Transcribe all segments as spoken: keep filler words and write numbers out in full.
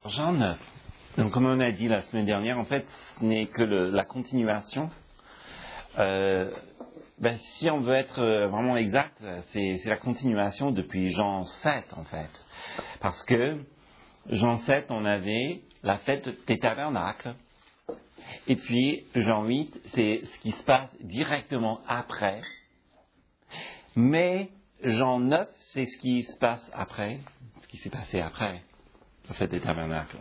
Jean neuf. Donc, comme on a dit la semaine dernière, en fait, ce n'est que le, la continuation. Euh, ben, si on veut être vraiment exact, c'est, c'est la continuation depuis Jean sept, en fait. Parce que Jean sept, on avait la fête des tabernacles. Et puis, Jean huit, c'est ce qui se passe directement après. Mais Jean neuf, c'est ce qui se passe après, ce qui s'est passé après la fête des tabernacles.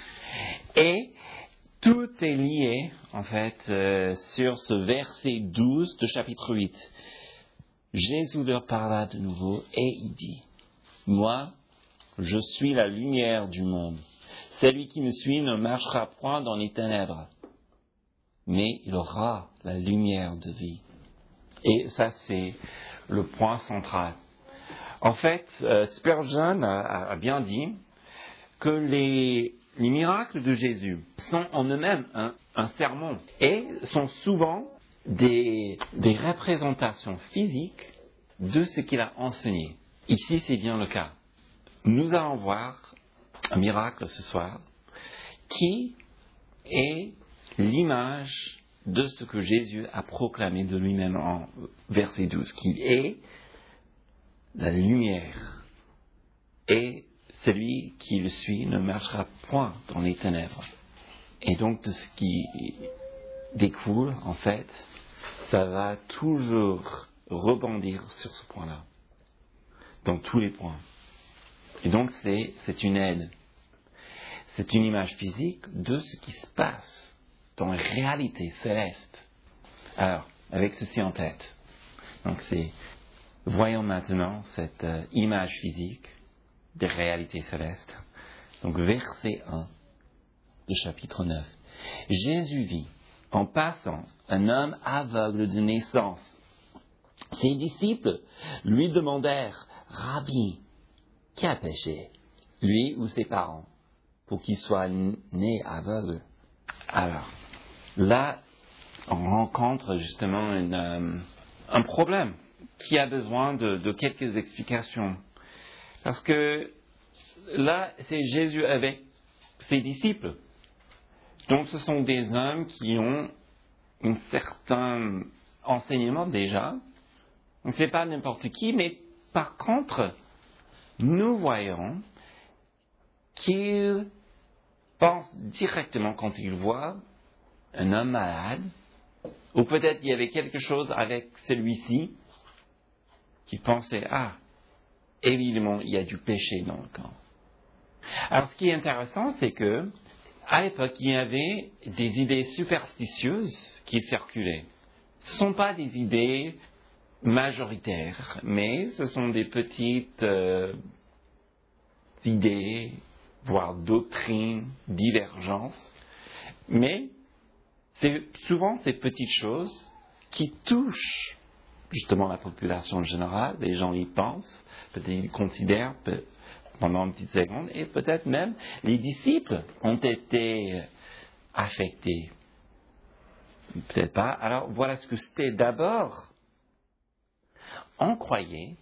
Et tout est lié, en fait, euh, sur ce verset douze de chapitre huit. Jésus leur parla de nouveau et il dit, « Moi, je suis la lumière du monde. Celui qui me suit ne marchera point dans les ténèbres, mais il aura la lumière de vie. » Et ça, c'est le point central. En fait, euh, Spurgeon a, a bien dit que les, les miracles de Jésus sont en eux-mêmes un, un sermon et sont souvent des, des représentations physiques de ce qu'il a enseigné. Ici, c'est bien le cas. Nous allons voir un miracle ce soir qui est l'image de ce que Jésus a proclamé de lui-même en verset douze, qui est la lumière. Et celui qui le suit ne marchera point dans les ténèbres. Et donc, de ce qui découle, en fait, ça va toujours rebondir sur ce point-là, dans tous les points. Et donc, c'est, c'est une aide. C'est une image physique de ce qui se passe dans la réalité céleste. Alors, avec ceci en tête, donc c'est, voyons maintenant cette euh, image physique des réalités célestes. Donc, verset un du chapitre neuf. Jésus vit, en passant, un homme aveugle de naissance. Ses disciples lui demandèrent, « Rabbi, qui a péché, lui ou ses parents, pour qu'il soit né aveugle ?» Alors, là, on rencontre justement une, euh, un problème qui a besoin de, de quelques explications. Parce que là, c'est Jésus avec ses disciples. Donc, ce sont des hommes qui ont un certain enseignement déjà. Donc, ce n'est pas n'importe qui, mais par contre, nous voyons qu'ils pensent directement quand ils voient un homme malade, ou peut-être il y avait quelque chose avec celui-ci qui pensait, ah, évidemment, il y a du péché dans le camp. Alors, ce qui est intéressant, c'est que, à l'époque, il y avait des idées superstitieuses qui circulaient. Ce ne sont pas des idées majoritaires, mais ce sont des petites euh, idées, voire doctrines, divergences. Mais c'est souvent ces petites choses qui touchent justement la population générale. Les gens y pensent, peut-être ils considèrent peut- pendant une petite seconde, et peut-être même les disciples ont été affectés. Peut-être pas. Alors voilà ce que c'était d'abord. On croyait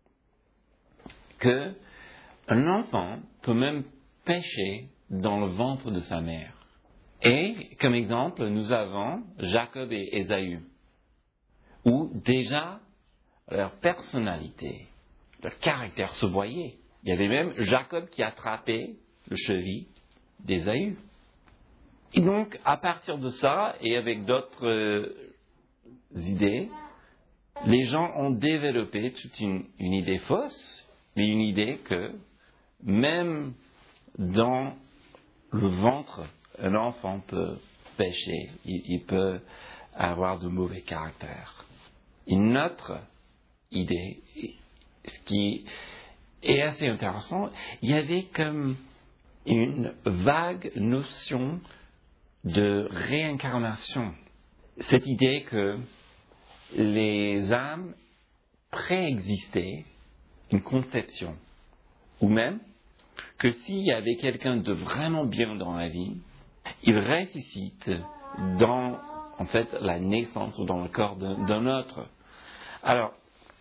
que un enfant peut même pécher dans le ventre de sa mère. Et comme exemple, nous avons Jacob et Ésaü, où déjà leur personnalité, leur caractère se voyait. Il y avait même Jacob qui attrapait le cheville d'Ésaü. Et donc, à partir de ça, et avec d'autres euh, idées, les gens ont développé toute une, une idée fausse, mais une idée que même dans le ventre, un enfant peut pécher, il, il peut avoir de mauvais caractères. Une autre idée, ce qui est assez intéressant, il y avait comme une vague notion de réincarnation. Cette idée que les âmes préexistaient une conception, ou même que s'il y avait quelqu'un de vraiment bien dans la vie, il ressuscite dans, en fait, la naissance ou dans le corps d'un, d'un autre. Alors,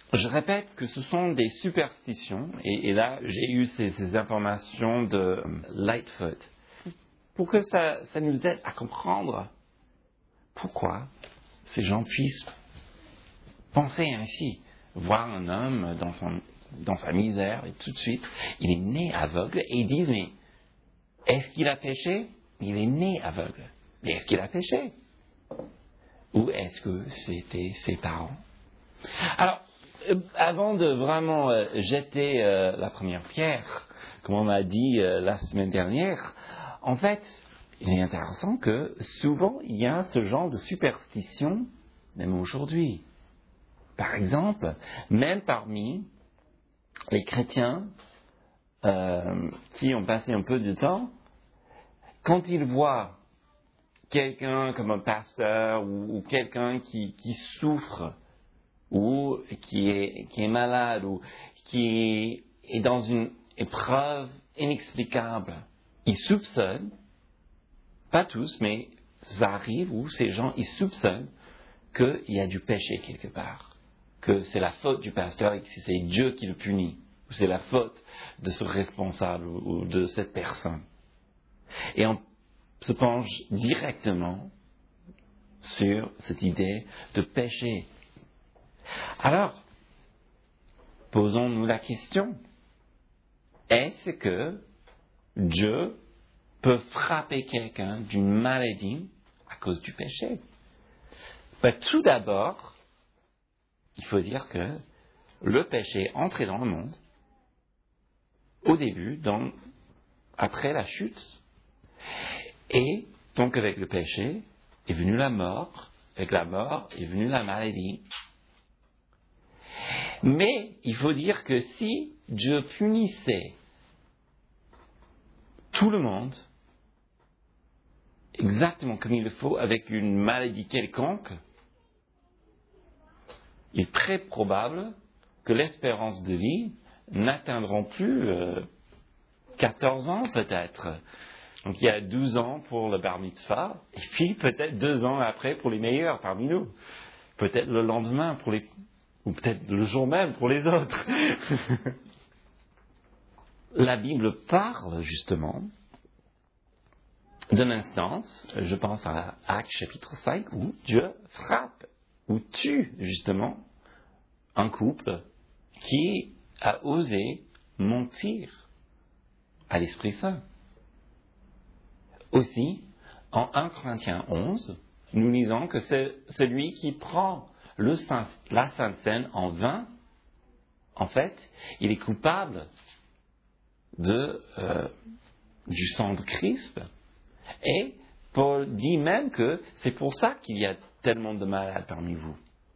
je répète que ce sont des superstitions, et, et là j'ai eu ces, ces informations de Lightfoot, pour que ça, ça nous aide à comprendre pourquoi ces gens puissent penser ainsi, voir un homme dans, son, dans sa misère, et tout de suite, il est né aveugle, et ils disent, mais est-ce qu'il a péché? Il est né aveugle. Mais est-ce qu'il a péché? Ou est-ce que c'était ses parents? Alors, euh, avant de vraiment euh, jeter euh, la première pierre, comme on m'a dit euh, la semaine dernière, en fait, il est intéressant que souvent, il y a ce genre de superstition, même aujourd'hui. Par exemple, même parmi les chrétiens euh, qui ont passé un peu de temps, quand ils voient quelqu'un comme un pasteur ou, ou quelqu'un qui, qui souffre ou qui est, qui est malade ou qui est dans une épreuve inexplicable, ils soupçonnent, pas tous, mais ça arrive où ces gens, ils soupçonnent qu'il y a du péché quelque part, que c'est la faute du pasteur et que c'est Dieu qui le punit, ou c'est la faute de ce responsable ou, ou de cette personne. Et on se penche directement sur cette idée de péché. Alors, posons-nous la question, est-ce que Dieu peut frapper quelqu'un d'une maladie à cause du péché? Ben, tout d'abord, il faut dire que le péché est entré dans le monde au début, dans, après la chute. Et donc avec le péché est venue la mort, avec la mort est venue la maladie. Mais il faut dire que si Dieu punissait tout le monde exactement comme il le faut avec une maladie quelconque, il est très probable que l'espérance de vie n'atteindront plus euh, quatorze ans peut-être. Donc il y a douze ans pour le bar mitzvah, et puis peut-être deux ans après pour les meilleurs parmi nous. Peut-être le lendemain pour les... ou peut-être le jour même pour les autres. La Bible parle justement d'une instance, je pense à Actes chapitre cinq, où Dieu frappe, ou tue justement un couple qui a osé mentir à l'Esprit Saint. Aussi, en premier Corinthiens onze, nous lisons que c'est celui qui prend le Saint, la Sainte Seine en vain, en fait, il est coupable de, euh, du sang de Christ. Et Paul dit même que c'est pour ça qu'il y a tellement de malades parmi vous.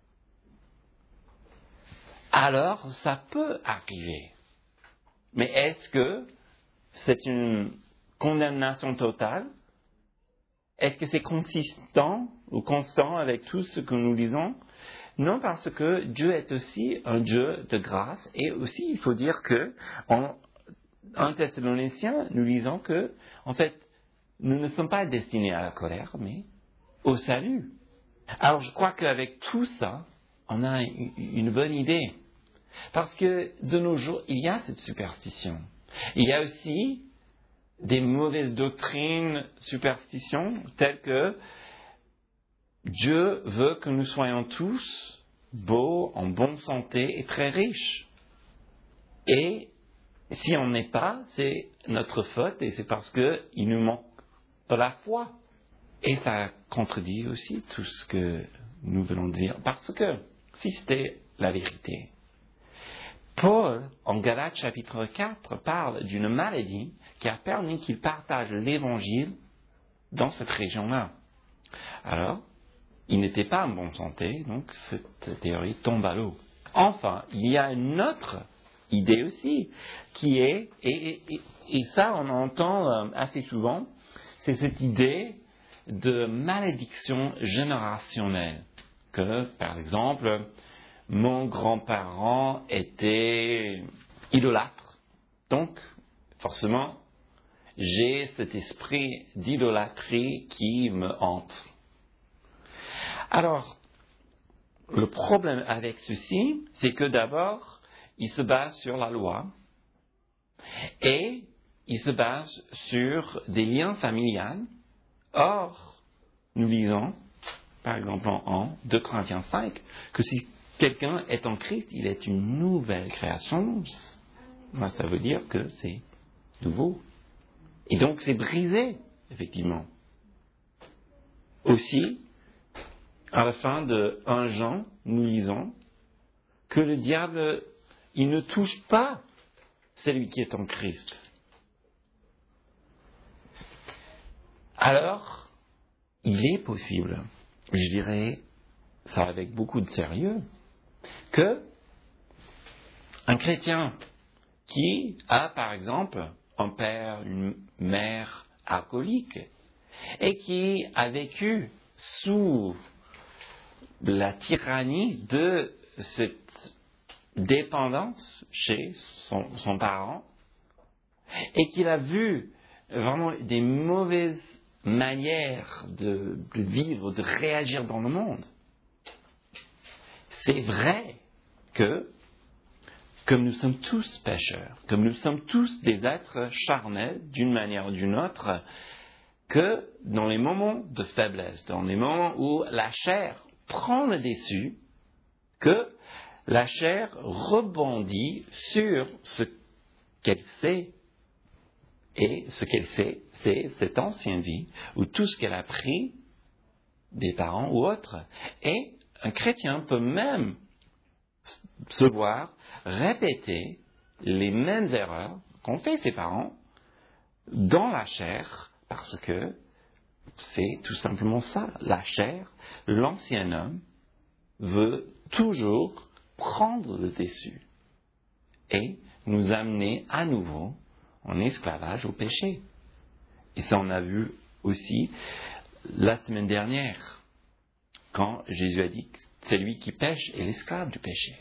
Alors, ça peut arriver. Mais est-ce que c'est une condamnation totale? Est-ce que c'est consistant ou constant avec tout ce que nous lisons? Non, parce que Dieu est aussi un Dieu de grâce. Et aussi, il faut dire que en un Thessaloniciens, nous lisons que, en fait, nous ne sommes pas destinés à la colère, mais au salut. Alors, je crois qu'avec tout ça, on a une bonne idée. Parce que de nos jours, il y a cette superstition. Il y a aussi des mauvaises doctrines, superstitions, telles que Dieu veut que nous soyons tous beaux, en bonne santé et très riches. Et si on n'est pas, c'est notre faute et c'est parce qu'il nous manque de la foi. Et ça contredit aussi tout ce que nous venons de dire. Parce que si c'était la vérité, Paul, en Galates chapitre quatre, parle d'une maladie qui a permis qu'il partage l'évangile dans cette région-là. Alors, il n'était pas en bonne santé, donc cette théorie tombe à l'eau. Enfin, il y a une autre idée aussi, qui est, et, et, et ça on entend assez souvent, c'est cette idée de malédiction générationnelle. Que, par exemple, mon grand-parent était idolâtre. Donc, forcément, j'ai cet esprit d'idolâtrie qui me hante. Alors, le problème avec ceci, c'est que d'abord, il se base sur la loi et il se base sur des liens familiaux. Or, nous lisons, par exemple en deux Corinthiens cinq, que si quelqu'un est en Christ, il est une nouvelle création. Ça veut dire que c'est nouveau. Et donc c'est brisé, effectivement. Aussi, à la fin de un Jean, nous lisons que le diable, il ne touche pas celui qui est en Christ. Alors, il est possible, je dirais ça avec beaucoup de sérieux, que un chrétien qui a, par exemple, un père, une mère alcoolique, et qui a vécu sous la tyrannie de cette dépendance chez son, son parent, et qu'il a vu vraiment des mauvaises manières de, de vivre, de réagir dans le monde. C'est vrai que, comme nous sommes tous pécheurs, comme nous sommes tous des êtres charnels d'une manière ou d'une autre, que dans les moments de faiblesse, dans les moments où la chair prend le dessus, que la chair rebondit sur ce qu'elle sait. Et ce qu'elle sait, c'est cette ancienne vie, où tout ce qu'elle a appris des parents ou autres. Et un chrétien peut même se voir répéter les mêmes erreurs qu'ont fait ses parents dans la chair, parce que c'est tout simplement ça. La chair, l'ancien homme, veut toujours prendre le dessus et nous amener à nouveau en esclavage au péché. Et ça, on a vu aussi la semaine dernière, quand Jésus a dit que celui qui pêche est l'esclave du péché.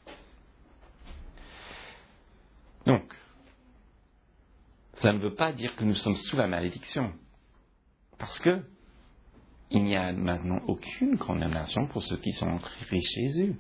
Donc, ça ne veut pas dire que nous sommes sous la malédiction, parce que il n'y a maintenant aucune condamnation pour ceux qui sont en Christ Jésus.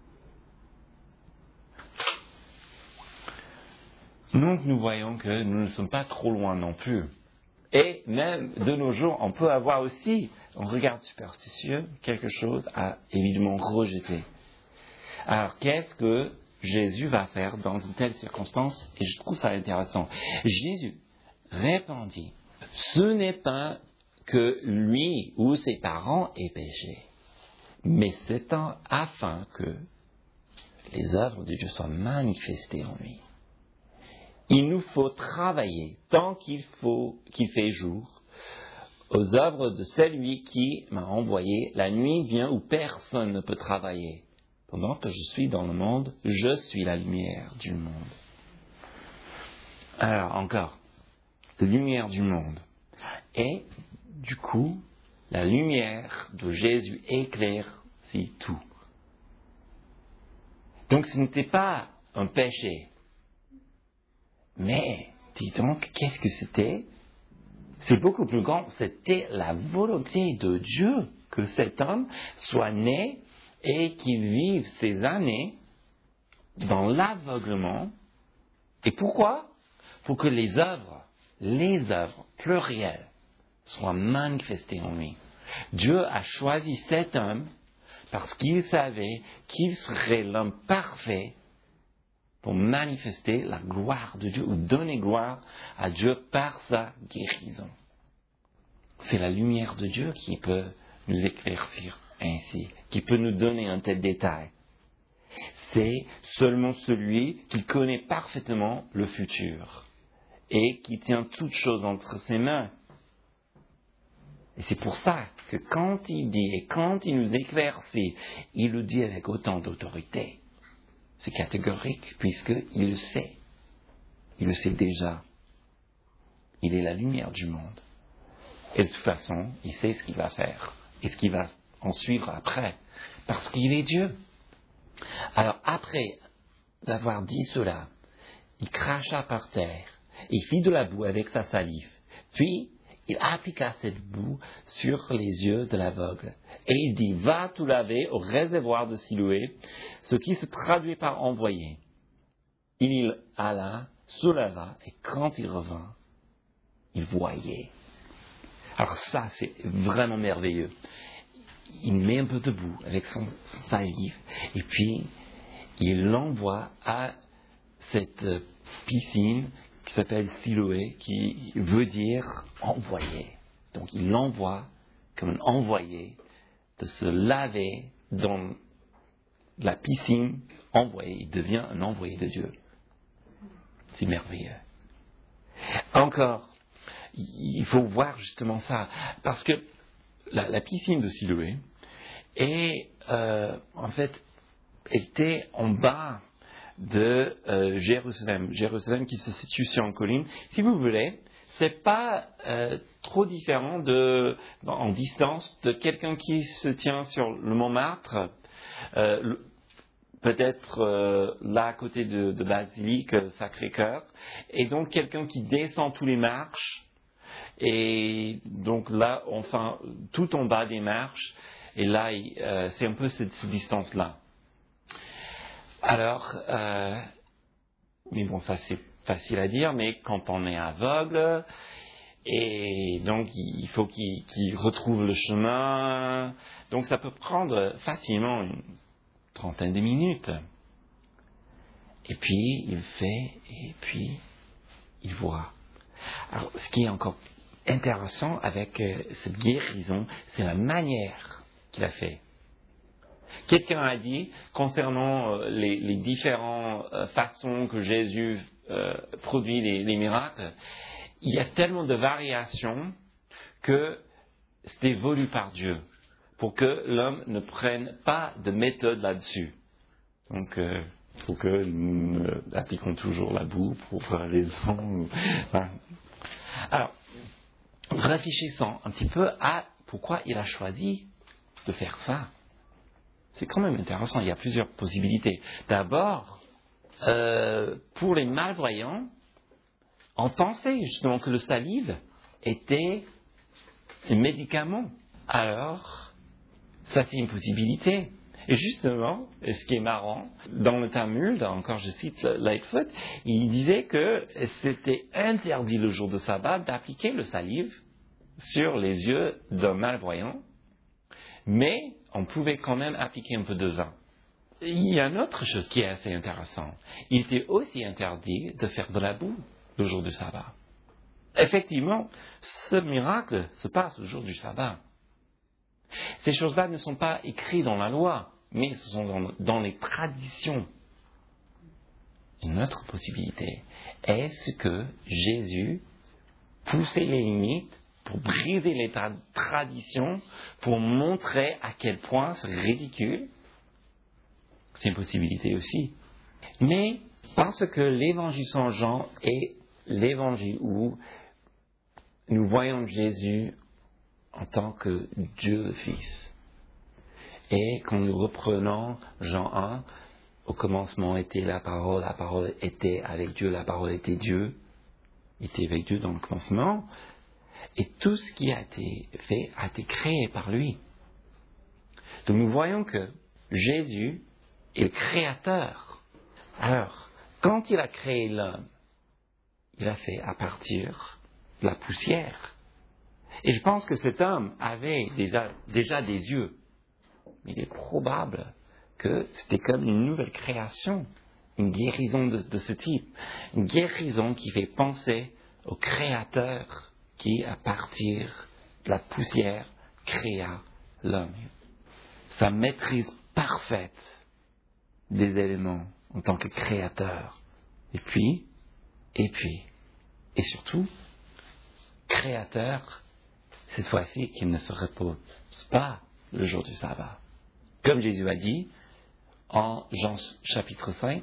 Donc nous voyons que nous ne sommes pas trop loin non plus. Et même de nos jours, on peut avoir aussi, en regard superstitieux, quelque chose à évidemment rejeter. Alors qu'est-ce que Jésus va faire dans une telle circonstance? Et je trouve ça intéressant. Jésus répondit, ce n'est pas que lui ou ses parents aient péché, mais c'est afin que les œuvres de Dieu soient manifestées en lui. Il nous faut travailler tant qu'il faut, qu'il fait jour, aux œuvres de celui qui m'a envoyé. La nuit vient où personne ne peut travailler. Pendant que je suis dans le monde, je suis la lumière du monde. Alors encore, la lumière du monde. Et du coup, la lumière de Jésus éclaire si tout. Donc ce n'était pas un péché. Mais, dis donc, qu'est-ce que c'était? C'est beaucoup plus grand. C'était la volonté de Dieu que cet homme soit né et qu'il vive ses années dans l'aveuglement. Et pourquoi? Pour que les œuvres, les œuvres plurielles, soient manifestées en lui. Dieu a choisi cet homme parce qu'il savait qu'il serait l'homme parfait pour manifester la gloire de Dieu ou donner gloire à Dieu par sa guérison. C'est la lumière de Dieu qui peut nous éclaircir ainsi, qui peut nous donner un tel détail. C'est seulement celui qui connaît parfaitement le futur et qui tient toutes choses entre ses mains. Et c'est pour ça que quand il dit et quand il nous éclaircit, il le dit avec autant d'autorité. C'est catégorique puisqu'il le sait. Il le sait déjà. Il est la lumière du monde. Et de toute façon, il sait ce qu'il va faire et ce qu'il va en suivre après. Parce qu'il est Dieu. Alors après avoir dit cela, il cracha par terre. Il fit de la boue avec sa salive. Puis, il appliqua cette boue sur les yeux de l'aveugle. Et il dit, va tout laver au réservoir de Siloé, ce qui se traduit par envoyer. Il y alla, se leva, et quand il revint, il voyait. Alors ça, c'est vraiment merveilleux. Il met un peu de boue avec son salive, et puis il l'envoie à cette piscine qui s'appelle Siloé, qui veut dire envoyer. Donc il l'envoie comme un envoyé de se laver dans la piscine envoyé. Il devient un envoyé de Dieu. C'est merveilleux. Encore, il faut voir justement ça, parce que la, la piscine de Siloé est, euh, en fait, était en bas de euh, Jérusalem. Jérusalem qui se situe sur une colline. Si vous voulez, c'est pas euh, trop différent de, en distance de quelqu'un qui se tient sur le Montmartre, euh, le, peut-être euh, là à côté de, de Basilique, Sacré-Cœur, et donc quelqu'un qui descend tous les marches, et donc là, enfin, tout en bas des marches, et là, euh, c'est un peu cette, cette distance-là. Alors, euh, mais bon, ça c'est facile à dire, mais quand on est aveugle, et donc il faut qu'il, qu'il retrouve le chemin, donc ça peut prendre facilement une trentaine de minutes. Et puis il fait, et puis il voit. Alors, ce qui est encore intéressant avec euh, cette guérison, c'est la manière qu'il a fait. Quelqu'un a dit, concernant euh, les, les différentes euh, façons que Jésus euh, produit les, les miracles, il y a tellement de variations que c'était voulu par Dieu, pour que l'homme ne prenne pas de méthode là-dessus. Donc, il euh, faut que nous euh, appliquons toujours la boue pour les hommes. Enfin. Alors, réfléchissons un petit peu à pourquoi il a choisi de faire ça. C'est quand même intéressant, il y a plusieurs possibilités. D'abord, euh, pour les malvoyants, on pensait justement que le salive était un médicament. Alors, ça c'est une possibilité. Et justement, ce qui est marrant, dans le Talmud, encore je cite Lightfoot, il disait que c'était interdit le jour de sabbat d'appliquer le salive sur les yeux d'un malvoyant, mais on pouvait quand même appliquer un peu de vin. Il y a une autre chose qui est assez intéressante. Il était aussi interdit de faire de la boue le jour du sabbat. Effectivement, ce miracle se passe le jour du sabbat. Ces choses-là ne sont pas écrites dans la loi, mais ce sont dans, dans les traditions. Une autre possibilité, est-ce que Jésus poussait les limites pour briser les tra- traditions, pour montrer à quel point c'est ridicule? C'est une possibilité aussi. Mais parce que l'évangile Saint Jean est l'évangile où nous voyons Jésus en tant que Dieu le Fils. Et quand nous reprenons Jean un, au commencement était la parole, la parole était avec Dieu, la parole était Dieu, était avec Dieu dans le commencement, et tout ce qui a été fait a été créé par lui. Donc nous voyons que Jésus est le créateur. Alors, quand il a créé l'homme, il a fait à partir de la poussière. Et je pense que cet homme avait déjà, déjà des yeux. Mais il est probable que c'était comme une nouvelle création, une guérison de, de ce type. Une guérison qui fait penser au Créateur qui, à partir de la poussière, créa l'homme. Sa maîtrise parfaite des éléments en tant que créateur. Et puis, et puis, et surtout, créateur, cette fois-ci, qu'il ne se repose pas le jour du sabbat. Comme Jésus a dit en Jean chapitre cinq,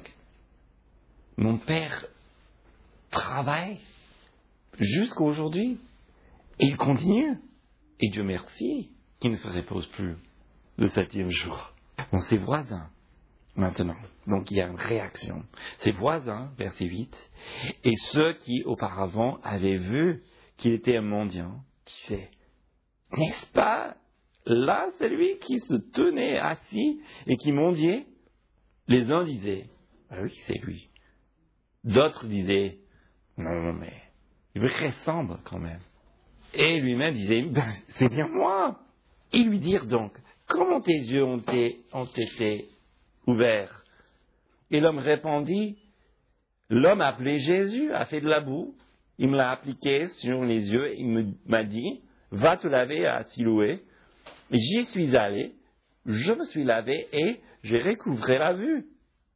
mon Père travaille jusqu'à aujourd'hui et il continue. Et Dieu merci qu'il ne se repose plus le septième jour. Bon, ses voisins, maintenant, donc il y a une réaction. Ses voisins, verset huit, et ceux qui auparavant avaient vu qu'il était un mendiant qui c'est? N'est-ce pas là celui qui se tenait assis et qui mendiait? Les uns disaient, ah oui, c'est lui. D'autres disaient, non, mais il me ressemble quand même. Et lui-même disait, ben, c'est bien moi. Ils lui dirent donc, comment tes yeux ont été, ont été ouverts? Et l'homme répondit, l'homme appelé Jésus a fait de la boue, il me l'a appliqué sur les yeux, il me, m'a dit, va te laver à Siloé. Et j'y suis allé, je me suis lavé et j'ai recouvré la vue.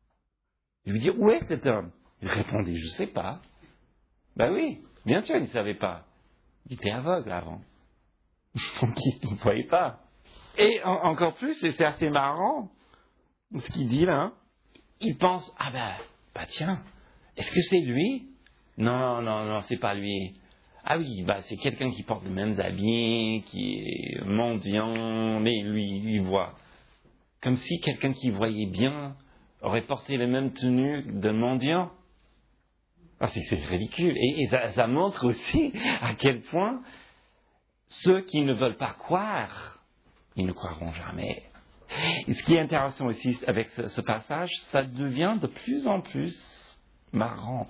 Je lui dis, où est cet homme? Il répondit, je ne sais pas. Ben oui, bien sûr, il ne savait pas. Il était aveugle avant. Donc il ne voyait pas. Et en, encore plus, et c'est assez marrant, ce qu'il dit là, il pense, ah ben, bah tiens, est-ce que c'est lui? Non, non, non, c'est pas lui. Ah oui, bah c'est quelqu'un qui porte les mêmes habits, qui est mendiant, mais lui, il voit. Comme si quelqu'un qui voyait bien aurait porté les mêmes tenues d'un mendiant. Ah, c'est, c'est ridicule. Et, et ça, ça montre aussi à quel point ceux qui ne veulent pas croire, ils ne croiront jamais. Et ce qui est intéressant aussi avec ce, ce passage, ça devient de plus en plus marrant.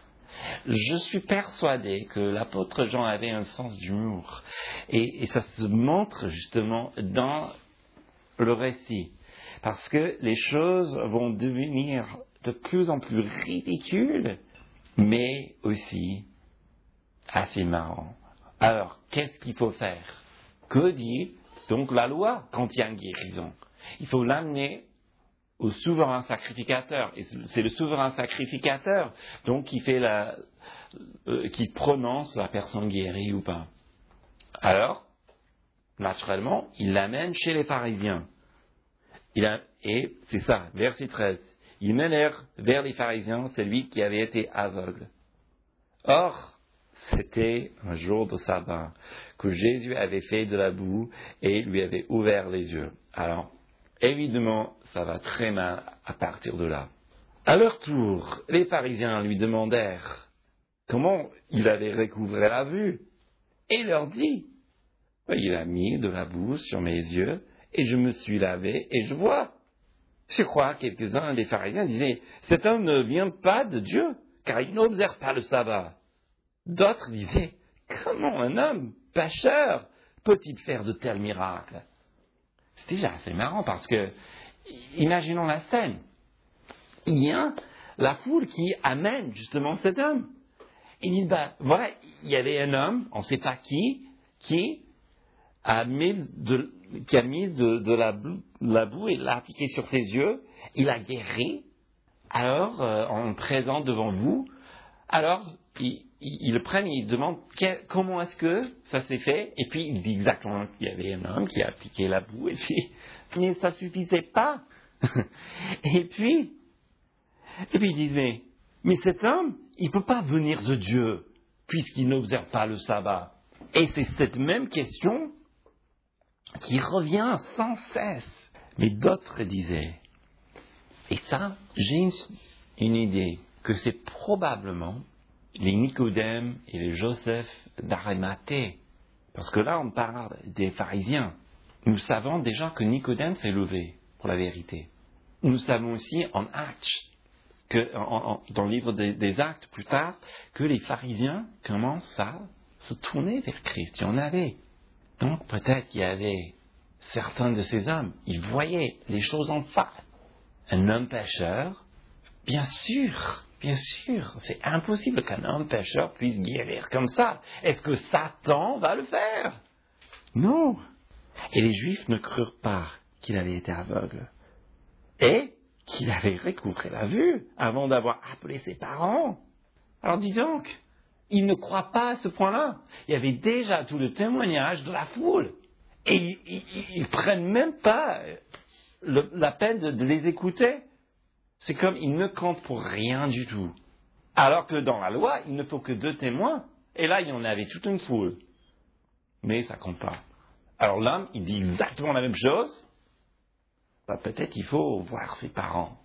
Je suis persuadé que l'apôtre Jean avait un sens d'humour. Et, et ça se montre justement dans le récit. Parce que les choses vont devenir de plus en plus ridicules, mais aussi assez marrant. Alors, qu'est-ce qu'il faut faire? Que dit donc la loi quand il y a une guérison? Il faut l'amener au souverain sacrificateur. Et c'est le souverain sacrificateur donc qui fait la, euh, qui prononce la personne guérie ou pas. Alors, naturellement, il l'amène chez les pharisiens. Il a, et c'est ça, verset treize. Ils menèrent vers les pharisiens celui qui avait été aveugle. Or, c'était un jour de sabbat que Jésus avait fait de la boue et lui avait ouvert les yeux. Alors, évidemment, ça va très mal à partir de là. À leur tour, les pharisiens lui demandèrent comment il avait recouvré la vue. Et il leur dit, il a mis de la boue sur mes yeux et je me suis lavé et je vois. Je crois que quelques-uns des pharisiens disaient, cet homme ne vient pas de Dieu, car il n'observe pas le sabbat. D'autres disaient, comment un homme pécheur peut-il faire de tels miracles? C'est déjà assez marrant parce que, imaginons la scène. Il y a la foule qui amène justement cet homme. Ils disent, ben voilà, il y avait un homme, on ne sait pas qui, qui a mis de, qui a mis de, de la, la boue et l'a appliqué sur ses yeux, il a guéri, alors euh, on le présente devant vous, alors ils il, il le prennent et ils demandent quel, comment est-ce que ça s'est fait, et puis il dit exactement qu'il y avait un homme qui a appliqué la boue, et puis, mais ça suffisait pas. et puis, et puis ils disent, mais, mais cet homme, il ne peut pas venir de Dieu, puisqu'il n'observe pas le sabbat. Et c'est cette même question qui revient sans cesse. Mais d'autres disaient, et ça, j'ai une, une idée, que c'est probablement les Nicodème et les Joseph d'Arimathée. Parce que là, on parle des pharisiens. Nous savons déjà que Nicodème s'est levé pour la vérité. Nous savons aussi en Actes, que, en, en, dans le livre des, des Actes plus tard, que les pharisiens commencent à se tourner vers Christ. Il y en avait. Donc peut-être qu'il y avait certains de ces hommes, ils voyaient les choses en face. Un homme pécheur, bien sûr, bien sûr, c'est impossible qu'un homme pécheur puisse guérir comme ça. Est-ce que Satan va le faire? Non. Et les Juifs ne crurent pas qu'il avait été aveugle. Et qu'il avait recouvré la vue avant d'avoir appelé ses parents. Alors dis donc, ils ne croient pas à ce point-là. Il y avait déjà tout le témoignage de la foule. Et ils ne prennent même pas le, la peine de, de les écouter. C'est comme ils ne comptent pour rien du tout. Alors que dans la loi, il ne faut que deux témoins. Et là, il y en avait toute une foule. Mais ça compte pas. Alors l'homme, il dit exactement la même chose. Bah, peut-être il faut voir ses parents.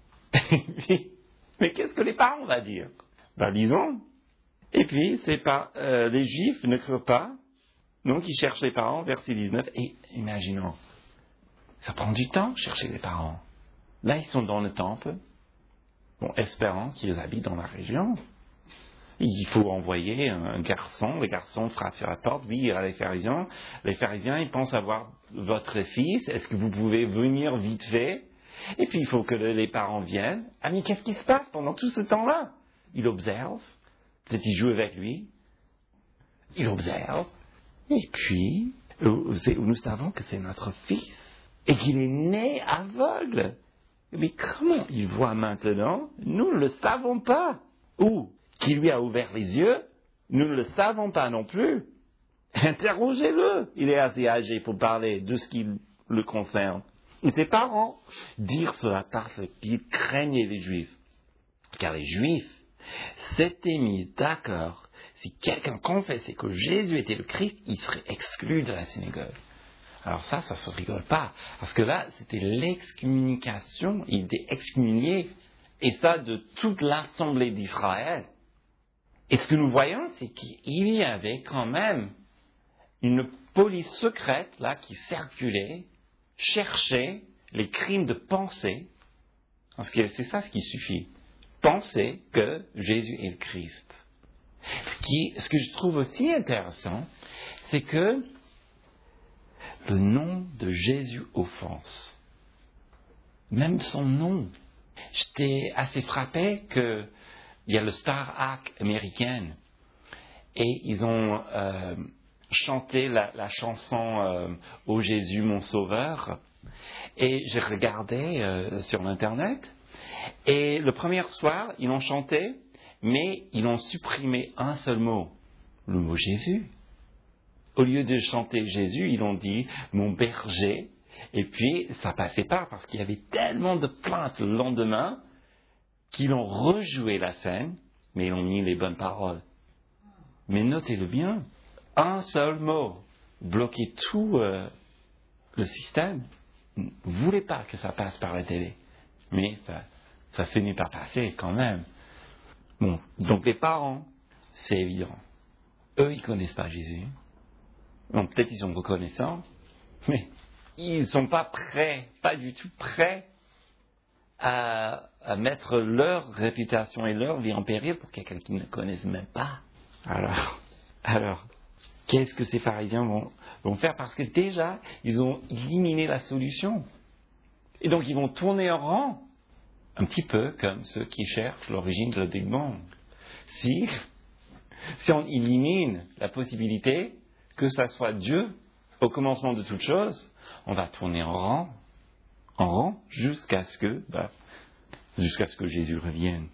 Mais qu'est-ce que les parents vont dire? Ben, disons. Et puis, c'est pas, euh, les Juifs ne crurent pas Donc, il cherche les parents, verset dix-neuf, et imaginons, ça prend du temps, chercher les parents. Là, ils sont dans le temple, bon, espérant qu'ils habitent dans la région. Il faut envoyer un garçon, le garçon frappe sur la porte, oui, il y a les pharisiens. Les pharisiens, ils pensent avoir votre fils, est-ce que vous pouvez venir vite fait? Et puis, il faut que les parents viennent. Ah, mais qu'est-ce qui se passe pendant tout ce temps-là? Il observe, peut-être il joue avec lui, il observe, et puis, nous savons que c'est notre fils, et qu'il est né aveugle. Mais comment il voit maintenant? Nous ne le savons pas. Ou, qui lui a ouvert les yeux, nous ne le savons pas non plus. Interrogez-le. Il est assez âgé pour parler de ce qui le concerne. Et ses parents dirent cela parce qu'ils craignaient les Juifs. Car les Juifs s'étaient mis d'accord, si quelqu'un confessait que Jésus était le Christ, il serait exclu de la synagogue. Alors ça, ça se rigole pas. Parce que là, c'était l'excommunication. Il était excommunié. Et ça, de toute l'assemblée d'Israël. Et ce que nous voyons, c'est qu'il y avait quand même une police secrète, là, qui circulait, cherchait les crimes de pensée. Parce que c'est ça ce qui suffit. Penser que Jésus est le Christ. Ce, qui, ce que je trouve aussi intéressant, c'est que le nom de Jésus offense. Même son nom. J'étais assez frappé qu'il y a le Star Act américaine et ils ont euh, chanté la, la chanson euh, « Ô Jésus, mon sauveur » et j'ai regardé euh, sur l'Internet et le premier soir, ils l'ont chanté, mais ils ont supprimé un seul mot, le mot Jésus. Au lieu de chanter Jésus, ils ont dit « mon berger ». Et puis, ça passait pas parce qu'il y avait tellement de plaintes le lendemain qu'ils ont rejoué la scène, mais ils ont mis les bonnes paroles. Mais notez-le bien, un seul mot bloquait tout euh, le système. Vous ne voulez pas que ça passe par la télé, mais ça, ça finit par passer quand même. Bon, donc les parents, c'est évident. Eux, ils ne connaissent pas Jésus. Bon, peut-être ils sont reconnaissants, mais ils ne sont pas prêts, pas du tout prêts à, à mettre leur réputation et leur vie en péril pour quelqu'un qu'ils ne connaissent même pas. Alors, alors, qu'est-ce que ces pharisiens vont, vont faire? Parce que déjà, ils ont éliminé la solution. Et donc, ils vont tourner en rond, un petit peu comme ceux qui cherchent l'origine de la Big Bang. Si, si on élimine la possibilité que ça soit Dieu au commencement de toute chose, on va tourner en rond, en rond, jusqu'à ce que, bah, jusqu'à ce que Jésus revienne.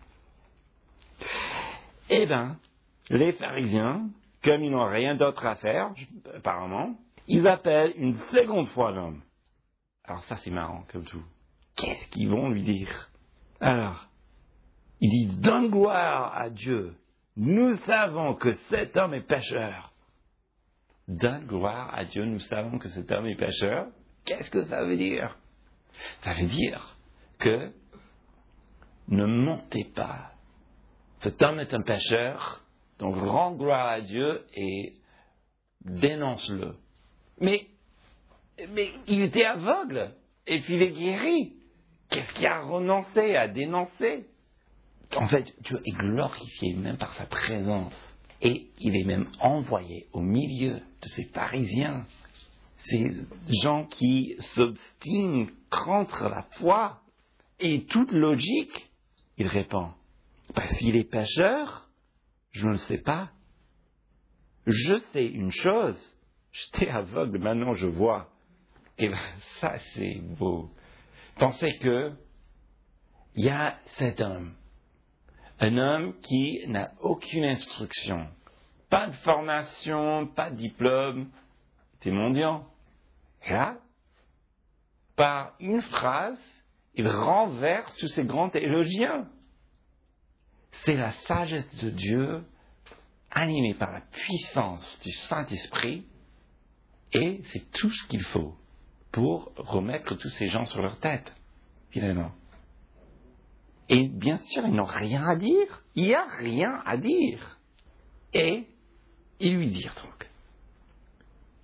Eh bien, les pharisiens, comme ils n'ont rien d'autre à faire, apparemment, ils appellent une seconde fois l'homme. Alors ça, c'est marrant, comme tout. Qu'est-ce qu'ils vont lui dire? Alors, ils disent, donne gloire à Dieu. Nous savons que cet homme est pécheur. Donne gloire à Dieu, nous savons que cet homme est pécheur. Qu'est-ce que ça veut dire? Ça veut dire que ne mentez pas. Cet homme est un pécheur, donc rends gloire à Dieu et dénonce-le. Mais, mais il était aveugle, et puis il est guéri. Qu'est-ce qu'il a renoncé à dénoncer? En fait, Dieu est glorifié même par sa présence. Et il est même envoyé au milieu de ces pharisiens, ces gens qui s'obstinent contre la foi. Et toute logique, il répond, parce qu'il est pécheur, je ne le sais pas. Je sais une chose, j'étais aveugle, maintenant je vois. Et ça, c'est beau. Pensez que il y a cet homme, un homme qui n'a aucune instruction, pas de formation, pas de diplôme, c'est mendiant. Et là, par une phrase, il renverse tous ces grands théologiens. C'est la sagesse de Dieu, animée par la puissance du Saint-Esprit, et c'est tout ce qu'il faut pour remettre tous ces gens sur leur tête, finalement. Et bien sûr, ils n'ont rien à dire. Il n'y a rien à dire. Et ils lui dirent donc,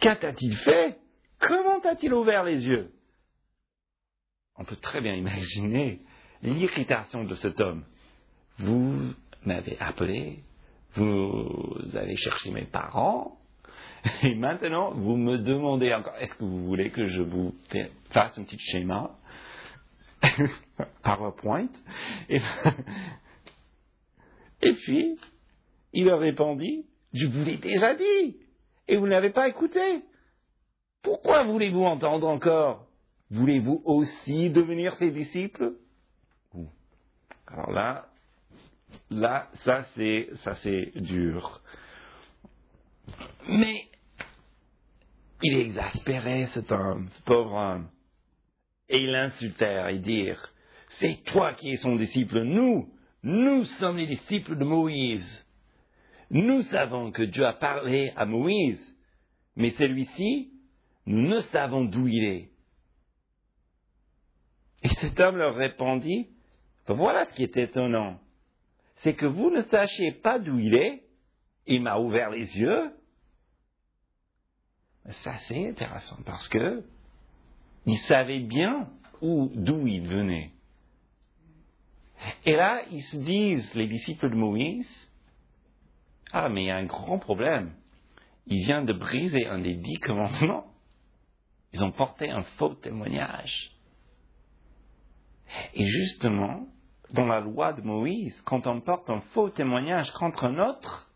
qu'a-t-il fait? Comment a-t-il ouvert les yeux? On peut très bien imaginer l'irritation de cet homme. Vous m'avez appelé, vous avez cherché mes parents, et maintenant vous me demandez encore, est-ce que vous voulez que je vous fasse un petit schéma PowerPoint? Et, et puis, il leur répondit, je vous l'ai déjà dit, et vous n'avez pas écouté. Pourquoi voulez-vous entendre encore? Voulez-vous aussi devenir ses disciples? Alors là, là, ça c'est, ça c'est dur. Mais il est exaspéré, cet homme, ce pauvre homme. Et il l'insultait et dire, c'est toi qui es son disciple, nous, nous sommes les disciples de Moïse. Nous savons que Dieu a parlé à Moïse, mais celui-ci, nous ne savons d'où il est. Et cet homme leur répondit, voilà ce qui est étonnant, c'est que vous ne sachiez pas d'où il est, il m'a ouvert les yeux. Ça c'est intéressant parce que il savait bien où, d'où il venait. Et là, ils se disent, les disciples de Moïse, ah mais il y a un grand problème. Il vient de briser un des dix commandements. Ils ont porté un faux témoignage. Et justement, dans la loi de Moïse, quand on porte un faux témoignage contre un autre,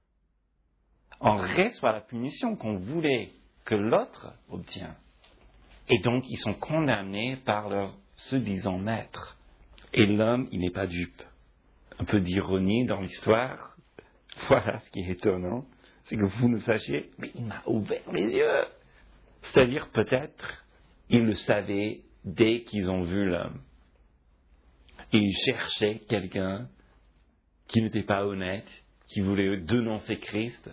on reçoit la punition qu'on voulait que l'autre obtient. Et donc, ils sont condamnés par leur se disant maître. Et l'homme, il n'est pas dupe. Un peu d'ironie dans l'histoire. Voilà ce qui est étonnant. C'est que vous ne sachiez, mais il m'a ouvert les yeux. C'est-à-dire, peut-être, ils le savaient dès qu'ils ont vu l'homme. Ils cherchaient quelqu'un qui n'était pas honnête, qui voulait dénoncer Christ.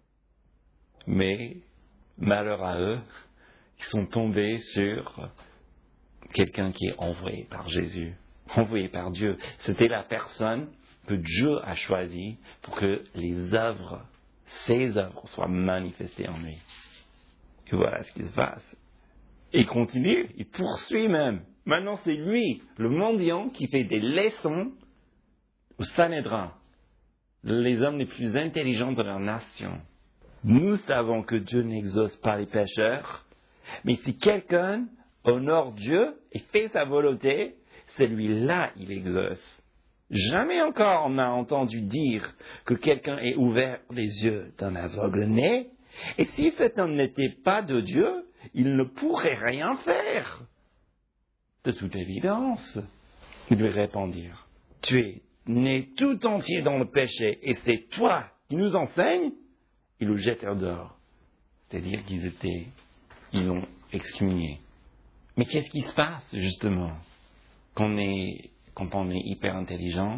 Mais, malheur à eux, ils sont tombés sur quelqu'un qui est envoyé par Jésus, envoyé par Dieu. C'était la personne que Dieu a choisie pour que les œuvres, ses œuvres, soient manifestées en lui. Et voilà ce qui se passe. Et il continue, il poursuit même. Maintenant, c'est lui, le mendiant, qui fait des leçons au Sanhédrin, les hommes les plus intelligents de leur nation. Nous savons que Dieu n'exauce pas les pécheurs, mais si quelqu'un honore Dieu et fait sa volonté, celui-là, il exauce. Jamais encore on n'a entendu dire que quelqu'un ait ouvert les yeux d'un aveugle-né, et si cet homme n'était pas de Dieu, il ne pourrait rien faire. De toute évidence, ils lui répondirent, tu es né tout entier dans le péché, et c'est toi qui nous enseignes? Ils le jetèrent dehors. C'est-à-dire qu'ils étaient, ils l'ont excommunié. Mais qu'est-ce qui se passe, justement, quand on est, quand on est hyper intelligent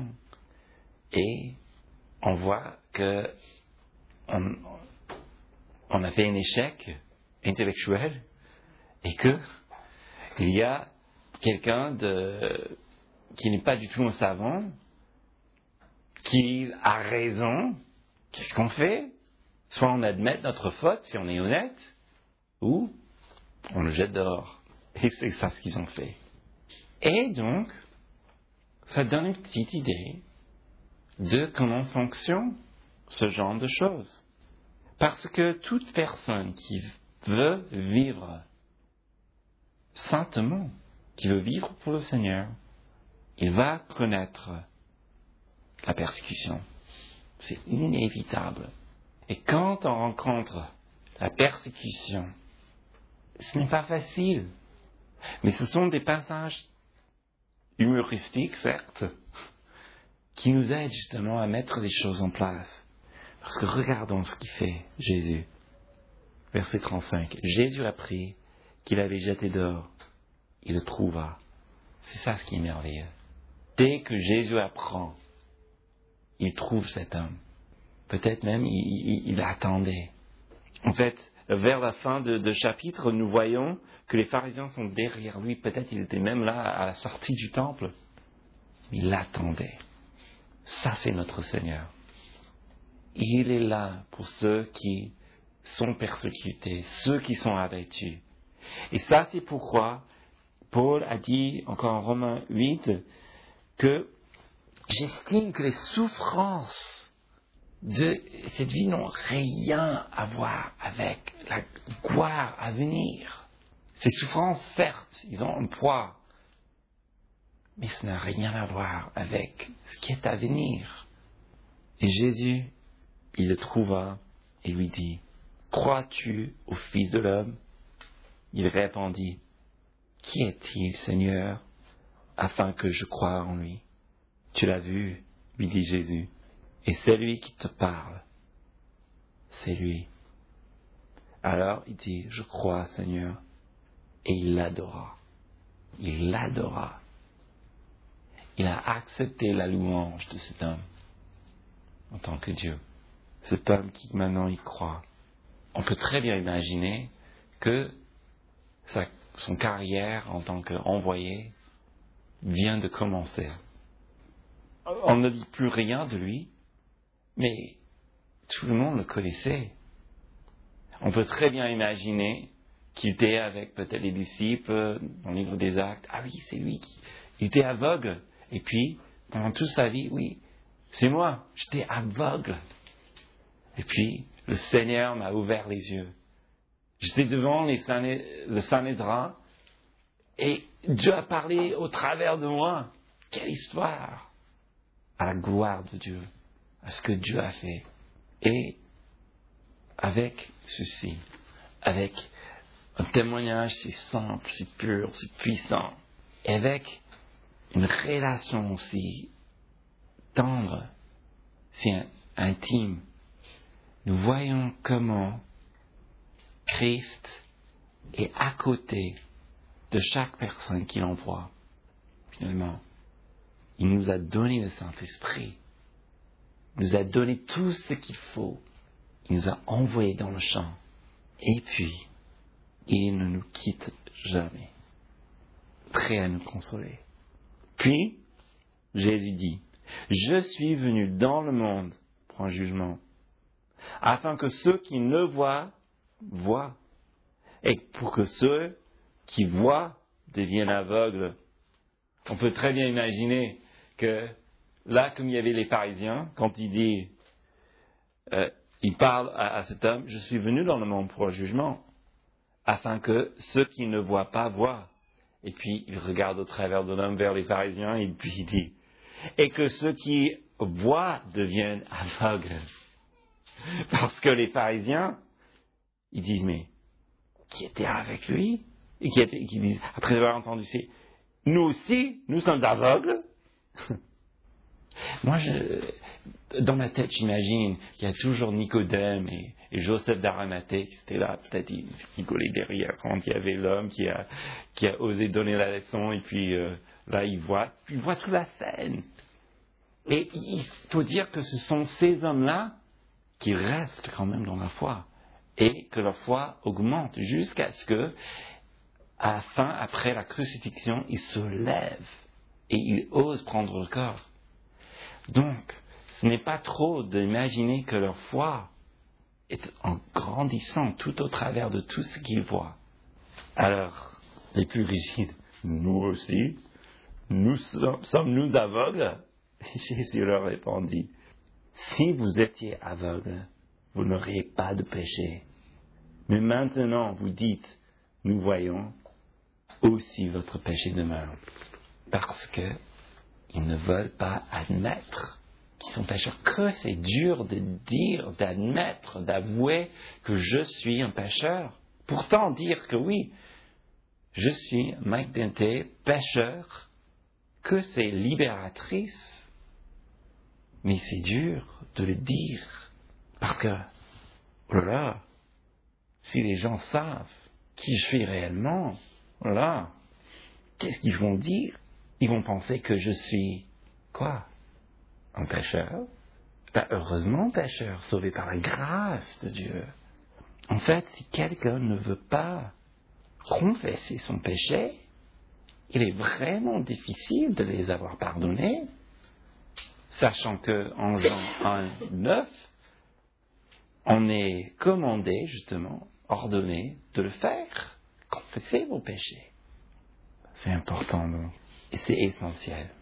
et on voit que on, on a fait un échec intellectuel et que il y a quelqu'un de, qui n'est pas du tout un savant, qui a raison, qu'est-ce qu'on fait? Soit on admet notre faute, si on est honnête, ou on le jette dehors. Et c'est ça ce qu'ils ont fait. Et donc, ça donne une petite idée de comment fonctionne ce genre de choses. Parce que toute personne qui veut vivre saintement, qui veut vivre pour le Seigneur, il va connaître la persécution. C'est inévitable. Et quand on rencontre la persécution, ce n'est pas facile. Mais ce sont des passages humoristiques, certes, qui nous aident justement à mettre les choses en place. Parce que regardons ce qu'il fait, Jésus. Verset trente-cinq. Jésus apprit qu'il avait jeté dehors. Il le trouva. C'est ça ce qui est merveilleux. Dès que Jésus apprend, il trouve cet homme. Peut-être même il, il, il attendait. En fait, vers la fin de, de chapitre, nous voyons que les pharisiens sont derrière lui. Peut-être il était même là à la sortie du temple. Il attendait. Ça, c'est notre Seigneur. Il est là pour ceux qui sont persécutés, ceux qui sont abattus. Et ça, c'est pourquoi Paul a dit, encore en Romains huit, que j'estime que les souffrances de cette vie n'ont rien à voir avec la gloire à venir. Ces souffrances, certes, ils ont un poids, mais ça n'a rien à voir avec ce qui est à venir. Et Jésus, il le trouva et lui dit, « Crois-tu au Fils de l'homme ?» Il répondit, « Qui est-il, Seigneur, afin que je croie en lui ?» « Tu l'as vu, lui dit Jésus, et celui qui te parle, c'est lui. » Alors il dit, « Je crois, Seigneur. » Et il l'adora. Il l'adora. Il a accepté la louange de cet homme en tant que Dieu. Cet homme qui maintenant y croit. On peut très bien imaginer que sa, son carrière en tant qu'envoyé vient de commencer. On ne dit plus rien de lui, mais tout le monde le connaissait. On peut très bien imaginer qu'il était avec peut-être les disciples dans le livre des Actes. Ah oui, c'est lui qui... Il était aveugle. Et puis, pendant toute sa vie, oui, c'est moi, j'étais aveugle. Et puis, le Seigneur m'a ouvert les yeux. J'étais devant les Sané... le Sanhédrin et Dieu a parlé au travers de moi. Quelle histoire! À la gloire de Dieu, à ce que Dieu a fait. Et avec ceci, avec un témoignage si simple, si pur, si puissant, et avec une relation aussi tendre, si intime, nous voyons comment Christ est à côté de chaque personne qu'il envoie. Finalement, il nous a donné le Saint-Esprit. Il nous a donné tout ce qu'il faut. Il nous a envoyés dans le champ. Et puis, il ne nous quitte jamais. Prêt à nous consoler. Puis, Jésus dit, « Je suis venu dans le monde pour un jugement, afin que ceux qui ne voient, voient, et pour que ceux qui voient deviennent aveugles. » On peut très bien imaginer que là, comme il y avait les pharisiens, quand il dit, euh, il parle à, à cet homme, « Je suis venu dans le monde pour un jugement, afin que ceux qui ne voient pas voient. » Et puis, il regarde au travers de l'homme vers les pharisiens, et puis il dit, « Et que ceux qui voient deviennent aveugles. » Parce que les pharisiens, ils disent, « Mais qui était avec lui ?» Et qui, était, qui disent, après avoir entendu, c'est, « Nous aussi, nous sommes aveugles. » Moi, je, dans ma tête, j'imagine qu'il y a toujours Nicodème et, et Joseph d'Arimathée qui étaient là. Peut-être ils rigolaient derrière quand il y avait l'homme qui a, qui a osé donner la leçon. Et puis euh, là, il voit, il voit toute la scène. Et il faut dire que ce sont ces hommes-là qui restent quand même dans la foi. Et que leur foi augmente jusqu'à ce que, à la fin, après la crucifixion, ils se lèvent et ils osent prendre le corps. Donc, ce n'est pas trop d'imaginer que leur foi est en grandissant tout au travers de tout ce qu'ils voient. Alors, les plus rigides, nous aussi, nous sommes, sommes-nous aveugles? Et Jésus leur répondit, si vous étiez aveugles, vous n'auriez pas de péché. Mais maintenant, vous dites, nous voyons, aussi votre péché demeure. Parce que ils ne veulent pas admettre qu'ils sont pécheurs. Que c'est dur de dire, d'admettre, d'avouer que je suis un pécheur. Pourtant, dire que oui, je suis Mike Denté, pécheur, que c'est libératrice. Mais c'est dur de le dire. Parce que, oh là là, si les gens savent qui je suis réellement, oh là là, qu'est-ce qu'ils vont dire? Ils vont penser que je suis, quoi? Un pécheur? Ben, heureusement pécheur, sauvé par la grâce de Dieu. En fait, si quelqu'un ne veut pas confesser son péché, il est vraiment difficile de les avoir pardonnés, sachant que en Jean un, neuf, on est commandé, justement, ordonné de le faire. Confessez vos péchés. C'est important, donc. Et c'est essentiel.